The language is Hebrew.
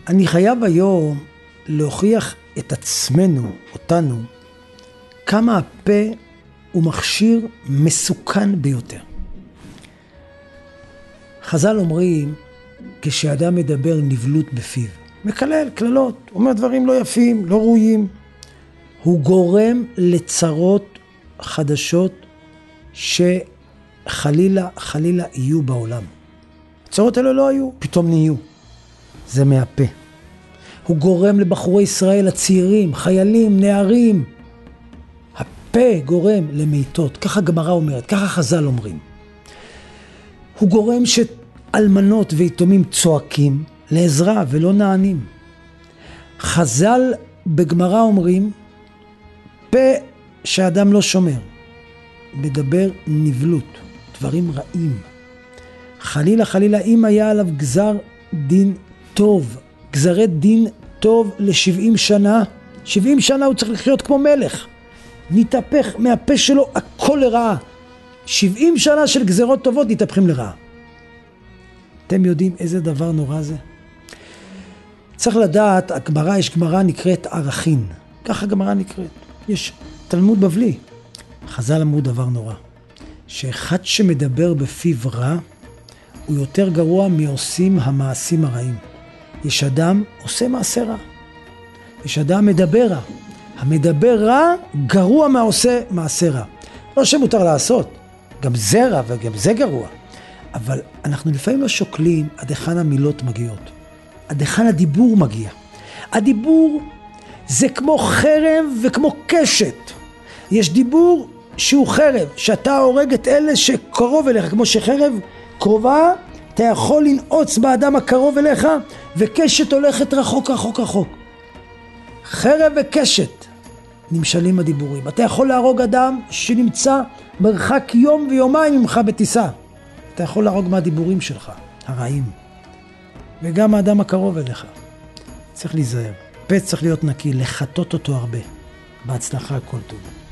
אני חייב היום להוכיח את עצמנו, אותנו, כמה הפה הוא מכשיר מסוכן ביותר. חז"ל אומרים, כשאדם מדבר נבלות בפיו, מקלל, כללות, אומר דברים לא יפים, לא ראויים, הוא גורם לצרות חדשות שחלילה יהיו בעולם. הצרות האלה לא היו, פתאום נהיו. זה מהפה. הוא גורם לבחורי ישראל הצעירים, חיילים, נערים. הפה גורם למיתות, ככה גמרא אומרת, ככה חז"ל אומרים. הוא גורם שאלמנות ויתומים צועקים לעזרה ולא נענים. חז"ל בגמרא אומרים, פה שאדם לא שומר, מדבר נבלות, דברים רעים. חלילה אם היה עליו גזר דין טוב, גזרי דין טוב ל70 שנה, 70 שנה הוא צריך לחיות כמו מלך. נתהפך מהפה שלו הכל לרעה. 70 שנה של גזרות טובות נתהפכים לרעה. אתם יודעים איזה דבר נורא זה? צריך לדעת, יש גמרא נקראת ערכין. ככה גמרא נקראת. יש תלמוד בבלי. חז"ל אמרו דבר נורא. שאחד שמדבר בפיו רע, הוא יותר גרוע מעושים המעשים הרעים. יש אדם עושה מעשה רע. יש אדם מדבר רע. המדבר רע גרוע מהעושה מעשה רע. לא שמותר לעשות. גם זה רע וגם זה גרוע. אבל אנחנו לפעמים לא שוקלים עד היכן המילות מגיעות. עד היכן הדיבור מגיע. הדיבור זה כמו חרב וכמו קשת. יש דיבור שהוא חרב, שאתה הורג את אלה שקרוב אליך, כמו שחרב קרובה, אתה יכול לנעוץ באדם הקרוב אליך, וקשת הולכת רחוק. חרב וקשת נמשלים הדיבורים. אתה יכול להרוג אדם שנמצא מרחק יום ויומיים ממך בטיסה. אתה יכול להרוג מהדיבורים שלך, הרעים. וגם האדם הקרוב אליך. צריך להיזהר. פה צריך להיות נקי, לחטות אותו הרבה. בהצלחה, כל טוב.